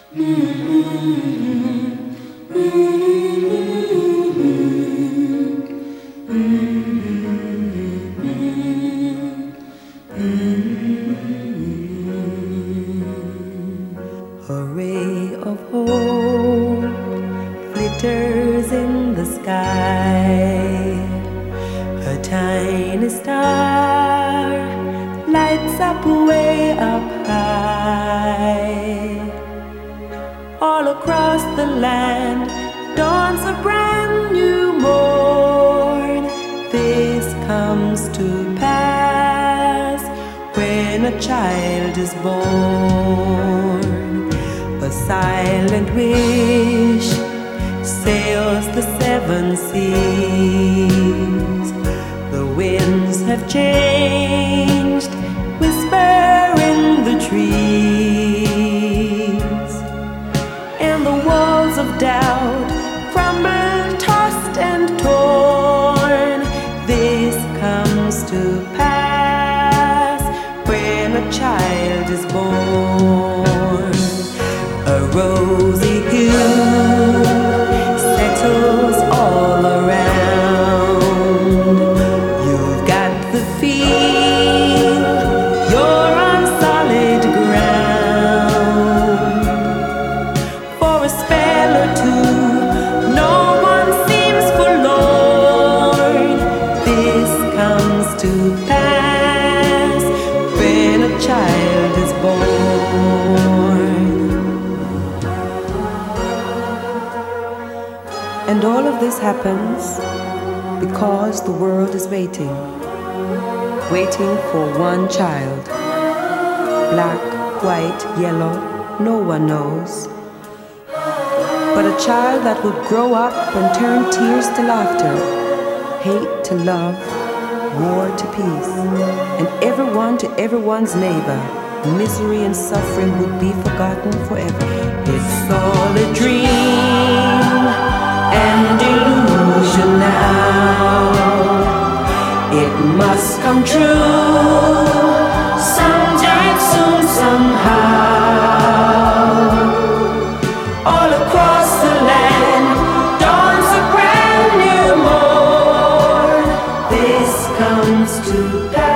A ray of hope glitters in the sky. A tiny star lights up way up high. All across the land dawns a brand new morn. This comes to pass when a child is born. A silent wish sails the seven seas. The winds have changed, whisper in the trees, and the walls of doubt crumble, tossed and torn. This comes to pass when a child is born. A rosy hue settles all around. You've got the feel you're on solid ground. For a spell or two, no one seems forlorn. This comes to pass when a child is born. And all of this happens because the world is waiting for one child. Black, white, yellow, no one knows. But a child that would grow up and turn tears to laughter, hate to love, war to peace, and everyone to everyone's neighbor. Misery and suffering would be forgotten forever. It's all a dream and illusion now. It must come true sometime soon, somehow. All across the land dawns a brand new morn. This comes to pass